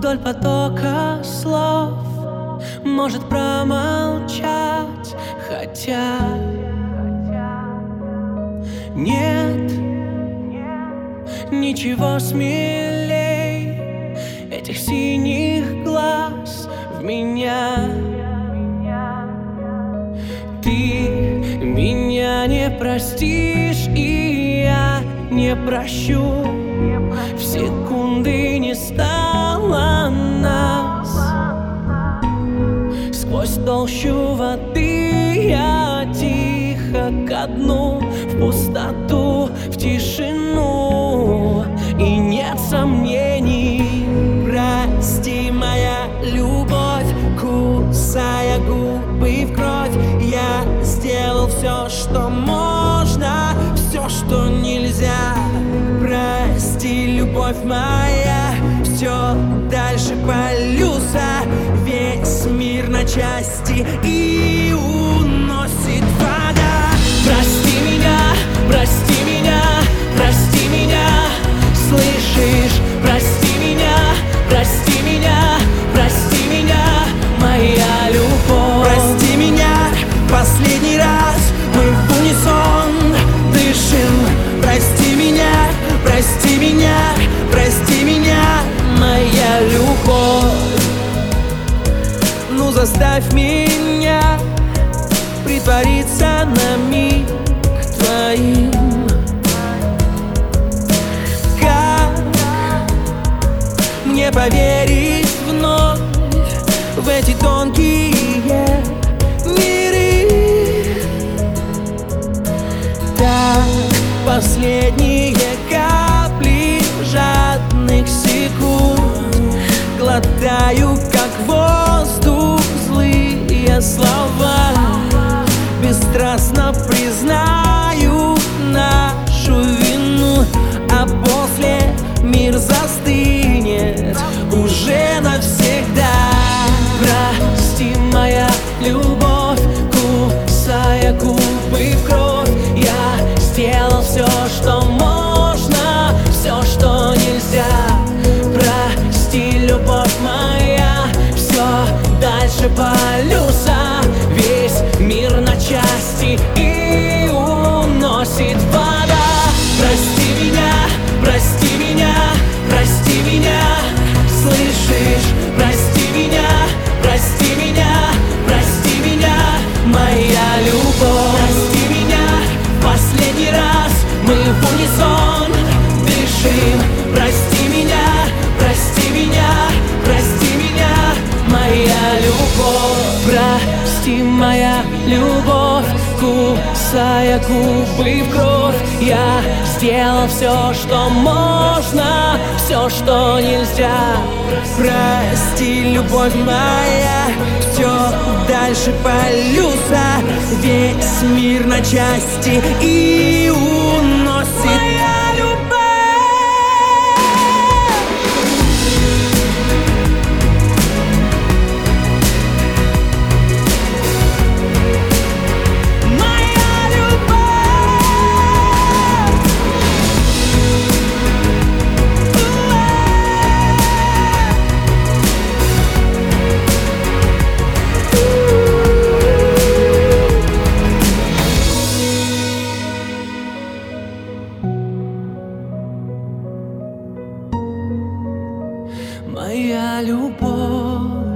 вдоль потока слов может промолчать, хотя нет ничего смелей этих синих глаз в меня. Ты меня не простишь, и я не прощу. В секунды не стало нас. Сквозь толщу воды я тихо ко дну, в пустоту, в тишину, и нет сомнений. Прости, моя любовь, кусая губы в кровь, я сделал все, что можно, все, что нельзя. Прости, любовь моя, все дальше полюса, весь мир на части и уносит вода. Прости меня, прости меня, прости меня, слышишь? Прости меня, прости меня, прости меня, моя любовь. Прости меня, последний раз мы в унисон дышим. Прости меня, прости меня, прости меня, моя любовь. Ну заставь меня притвориться на миг твоим. Как мне поверить вновь в эти тонкие миры? Так последние капли жадных секунд глотаю, как воздух, злые слова. Бесстрастно признаю нашу вину, а после мир застынет уже навсегда. Прости, моя любовь, кусая губы в кровь, я сделал все, что можно, все, что нельзя. Прости, любовь моя, все дальше полюса, весь мир на части и уносит вода. Прости меня, прости меня, прости меня, слышишь? Прости меня, прости меня, прости меня, моя любовь. Прости меня, в последний раз мы в унисон дышим. Прости меня, прости меня, прости меня, моя любовь. Прости, моя любовь, кусая губы в кровь, я сделал все, что можно, все, что нельзя. Прости, любовь моя, все дальше полюса, весь мир на части и уносит моя любовь. Моя любовь.